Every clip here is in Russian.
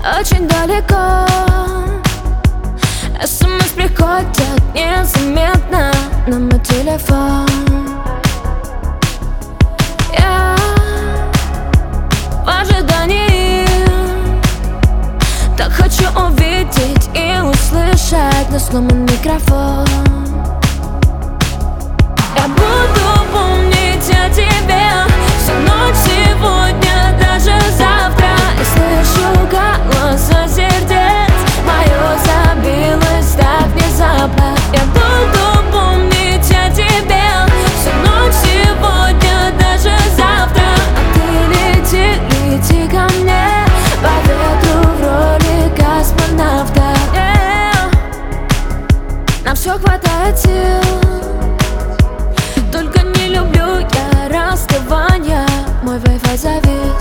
очень далеко. СМС приходят незаметно на мой телефон. Я в ожидании, так хочу увидеть и услышать, но сломан микрофон. Я буду помнить о тебе всю ночь сегодня, даже завтра. И слышу голоса сердец, мое забилось так внезапно. Я буду помнить о тебе всю ночь сегодня, даже завтра. А ты лети, лети ко мне по ветру в роли космонавта. Нам все хватает сил, только не люблю я расставания. Мой Wi-Fi завис.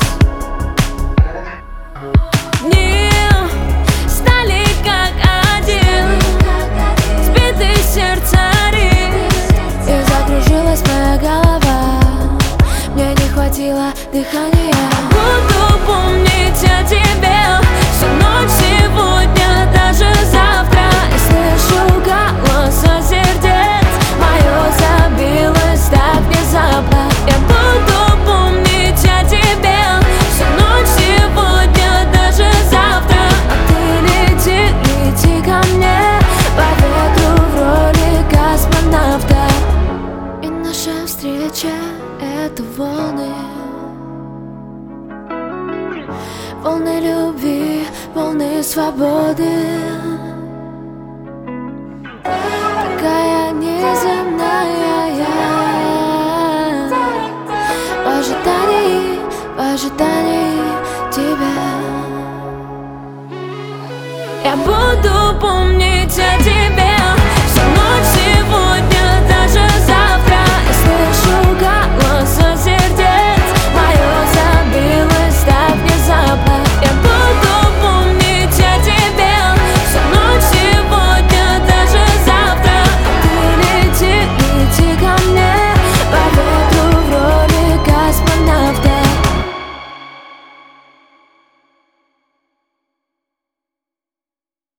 Дни стали как один, сбитый сердца ритм, и закружилась моя голова. Мне не хватило дыхания. Буду помнить о тебе всю ночь сегодня, даже завтра. И слышу голоса сердец, мое забилось так внезапно. Я буду помнить о тебе всю ночь сегодня, даже завтра. А ты лети, лети ко мне по ветру в роли космонавта. И наша встреча — это волны, волны любви, волны свободы. Такая неземная я, в ожидании тебя. Я буду помнить о тебе